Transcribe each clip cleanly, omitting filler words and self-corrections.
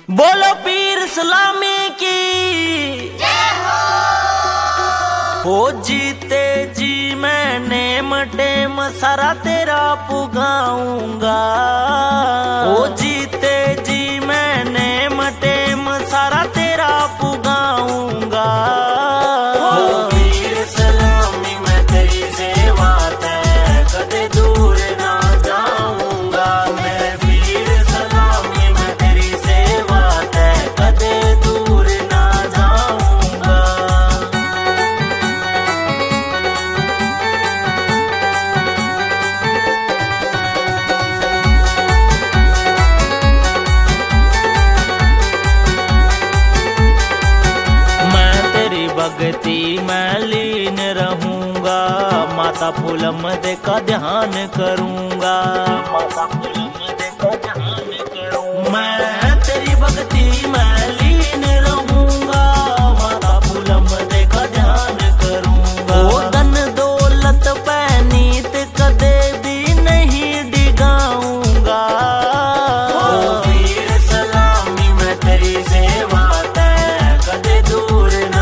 बोलो पीर सलामी की हो जीते जी मैंने मटेम सारा तेरा पुगाऊंगा। हो जीते जी मैंने मटेम सारा तेरा पुगाऊंगा। पीर सलामी मैं तेरी सेवा तय कदे दूर ना जाऊंगा। मैं पीर सलामी मैं तेरी सेवा तय कदे दूर ना जाऊंगा। भक्ति मैं लीन रहूंगा। माता फूलम दे का ध्यान करूंगा। माता फूलम दे का ध्यान करूंगा। मैं तेरी भक्ति मैं लीन रहूंगा। माता फूलम दे का ध्यान करूंगा। वो धन दौलत पैनीत कदे भी नहीं डिगाऊंगा। पीर सलामी मैं तेरी सेवा तय कदे दूर ना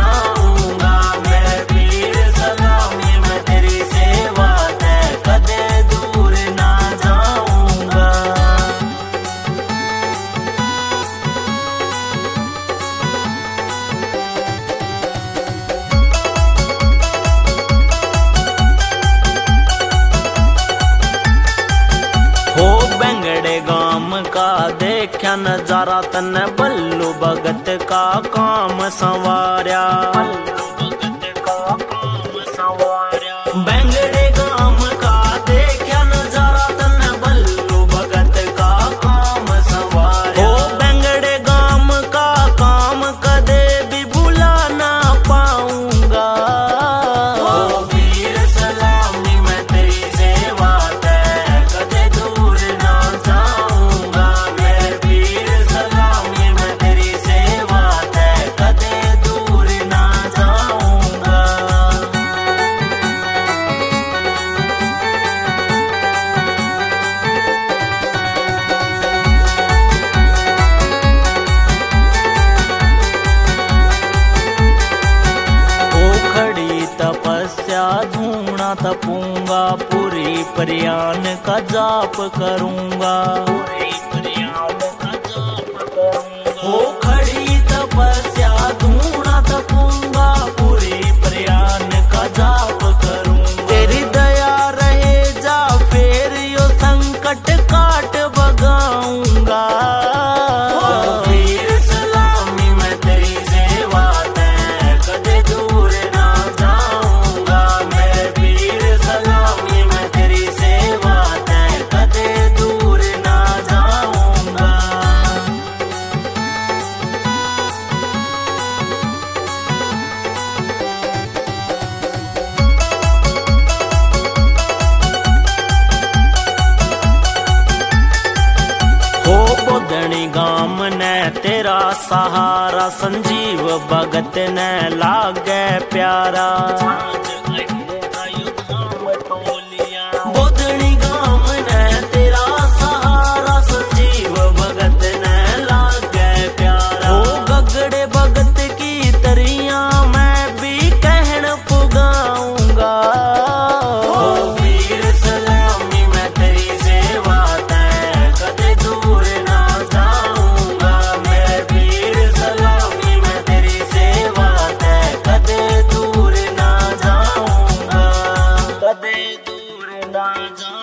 का देखा नजारा तने बल्लू भगत का काम संवार्या। बेंगड़े गाम का देखा नजारा तने बल्लू भगत का काम संवार्या। ओ बेंगड़े गाम का काम कदे भी भुला ना पाऊंगा। ओ पीर सलामी मैं तेरी सेवा तय कदे दूर ना जाऊंगा। तपस्या ढूंढना तपूंगा। पूरी प्रयाण का जाप करूंगा। पूरी प्रयाण का जाप करूंगा। हो खड़ी तपस्या ढूंढना तपूंगा। पूरी प्रयाण का जाप करूंगा। तेरी दया रहे जा फिर यो संकट काट भगाऊंगा। पीर सलामी मैं तेरी सेवा तय कदे दूर ना जाऊंगा। मैं पीर सलामी मैं तेरी सेवा तय कदे दूर ना जाऊंगा। हो बोधनी गाम ने तेरा सहारा। संजीव भगत ने लागे प्यारा। बोधनी गाम ने तेरा सहारा। संजीव भगत ने लागे प्यारा। हो गगड़े भगत की तरिया मैं भी कहन पुगाऊंगा। पीर सलामी मैं तेरी सेवा तय कदे दूर ना जाऊंगा। मैं पीर सलामी मैं तेरी सेवा तय कदे दूर ना जाऊंगा। कदे दूर ना जाऊंगा।